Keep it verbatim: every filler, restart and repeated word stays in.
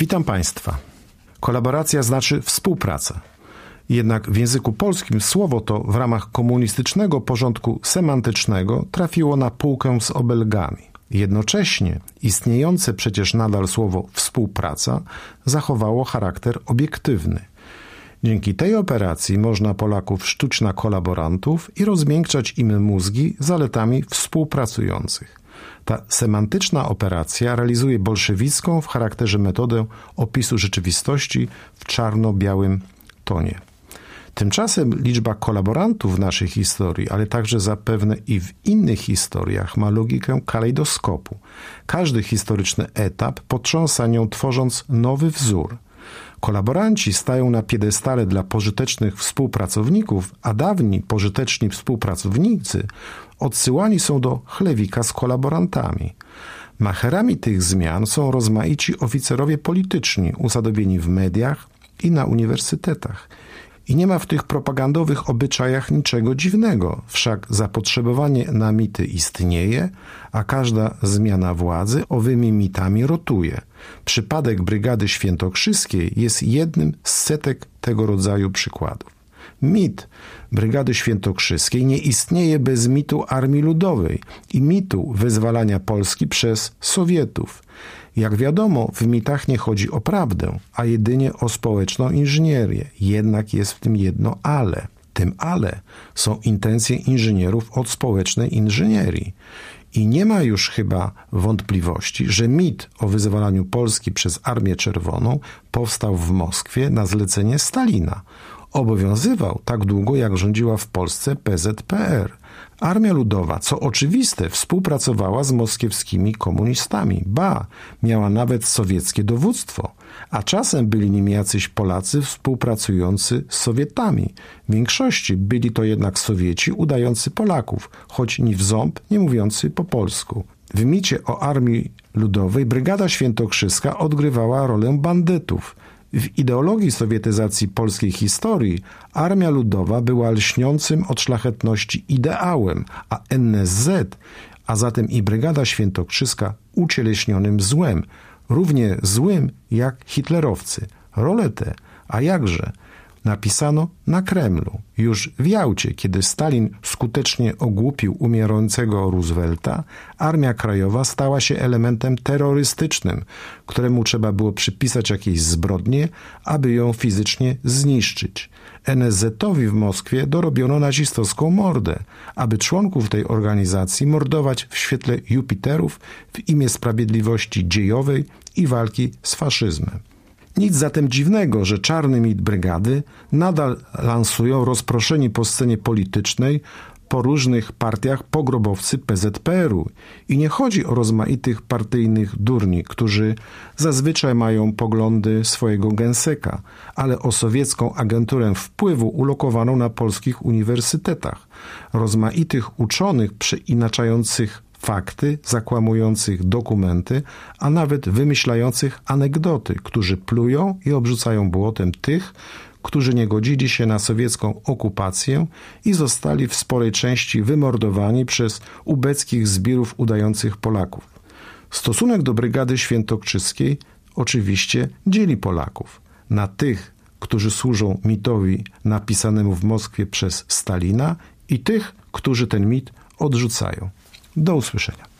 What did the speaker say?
Witam Państwa. Kolaboracja znaczy współpraca. Jednak w języku polskim słowo to w ramach komunistycznego porządku semantycznego trafiło na półkę z obelgami. Jednocześnie istniejące przecież nadal słowo współpraca zachowało charakter obiektywny. Dzięki tej operacji można Polaków sztuć na kolaborantów i rozmiękczać im mózgi zaletami współpracujących. Ta semantyczna operacja realizuje bolszewicką w charakterze metodę opisu rzeczywistości w czarno-białym tonie. Tymczasem liczba kolaborantów w naszej historii, ale także zapewne i w innych historiach ma logikę kalejdoskopu. Każdy historyczny etap potrząsa nią, tworząc nowy wzór. Kolaboranci stają na piedestale dla pożytecznych współpracowników, a dawni pożyteczni współpracownicy odsyłani są do chlewika z kolaborantami. Macherami tych zmian są rozmaici oficerowie polityczni usadowieni w mediach i na uniwersytetach. I nie ma w tych propagandowych obyczajach niczego dziwnego, wszak zapotrzebowanie na mity istnieje, a każda zmiana władzy owymi mitami rotuje. Przypadek Brygady Świętokrzyskiej jest jednym z setek tego rodzaju przykładów. Mit Brygady Świętokrzyskiej nie istnieje bez mitu Armii Ludowej i mitu wyzwalania Polski przez Sowietów. Jak wiadomo, w mitach nie chodzi o prawdę, a jedynie o społeczną inżynierię. Jednak jest w tym jedno ale. Tym ale są intencje inżynierów od społecznej inżynierii. I nie ma już chyba wątpliwości, że mit o wyzwalaniu Polski przez Armię Czerwoną powstał w Moskwie na zlecenie Stalina. Obowiązywał tak długo, jak rządziła w Polsce P Z P R. Armia Ludowa, co oczywiste, współpracowała z moskiewskimi komunistami. Ba, miała nawet sowieckie dowództwo, a czasem byli nim jacyś Polacy współpracujący z Sowietami. W większości byli to jednak Sowieci udający Polaków, choć ni w ząb nie mówiący po polsku. W micie o Armii Ludowej Brygada Świętokrzyska odgrywała rolę bandytów. W ideologii sowietyzacji polskiej historii Armia Ludowa była lśniącym od szlachetności ideałem, a N S Z, a zatem i Brygada Świętokrzyska ucieleśnionym złem, równie złym jak hitlerowcy. Rolę tę, a jakże, napisano na Kremlu. Już w Jałcie, kiedy Stalin skutecznie ogłupił umierającego Roosevelta, Armia Krajowa stała się elementem terrorystycznym, któremu trzeba było przypisać jakieś zbrodnie, aby ją fizycznie zniszczyć. N S Z-owi w Moskwie dorobiono nazistowską mordę, aby członków tej organizacji mordować w świetle Jupiterów w imię sprawiedliwości dziejowej i walki z faszyzmem. Nic zatem dziwnego, że czarny mit brygady nadal lansują rozproszeni po scenie politycznej po różnych partiach pogrobowcy P Z P R u. I nie chodzi o rozmaitych partyjnych durni, którzy zazwyczaj mają poglądy swojego gęseka, ale o sowiecką agenturę wpływu ulokowaną na polskich uniwersytetach, rozmaitych uczonych przeinaczających fakty, zakłamujących dokumenty, a nawet wymyślających anegdoty, którzy plują i obrzucają błotem tych, którzy nie godzili się na sowiecką okupację i zostali w sporej części wymordowani przez ubeckich zbirów udających Polaków. Stosunek do Brygady Świętokrzyskiej oczywiście dzieli Polaków na tych, którzy służą mitowi napisanemu w Moskwie przez Stalina i tych, którzy ten mit odrzucają. Do usłyszenia.